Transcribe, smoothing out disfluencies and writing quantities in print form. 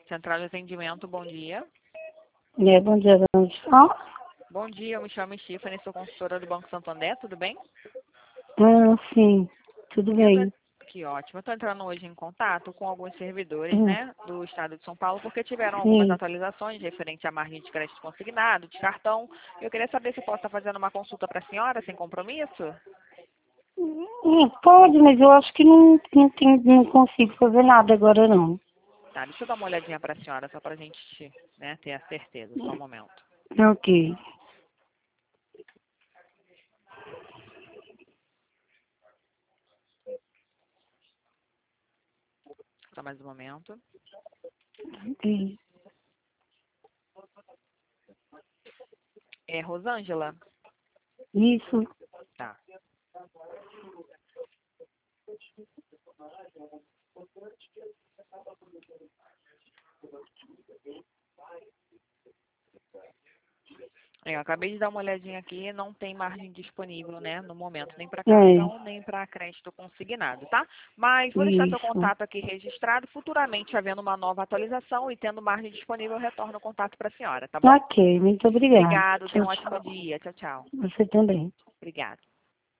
Central de Atendimento, bom dia. Bom dia, dona Sol. Bom dia, eu me chamo Stephanie, sou consultora do Banco Santander, tudo bem? Sim, tudo bem. Que ótimo. Eu estou entrando hoje em contato com alguns servidores, né, do Estado de São Paulo, porque tiveram algumas Sim. atualizações referente à margem de crédito consignado, de cartão. Eu queria saber se posso estar fazendo uma consulta para a senhora, sem compromisso? Pode, mas eu acho que não consigo fazer nada agora, não. Tá, deixa eu dar uma olhadinha para a senhora, só para a gente, né, ter a certeza, só um momento. Ok. Só mais um momento. Ok. É Rosângela? Isso. Tá. Eu acabei de dar uma olhadinha aqui, não tem margem disponível, né, no momento, nem para cartão, nem para crédito consignado, tá? Mas vou deixar seu Isso. contato aqui registrado, futuramente havendo uma nova atualização e tendo margem disponível, eu retorno o contato para a senhora, tá bom? Ok, muito obrigada. Obrigado, tenha Tchau, um ótimo tchau. dia. Tchau, tchau. Você também. Obrigada.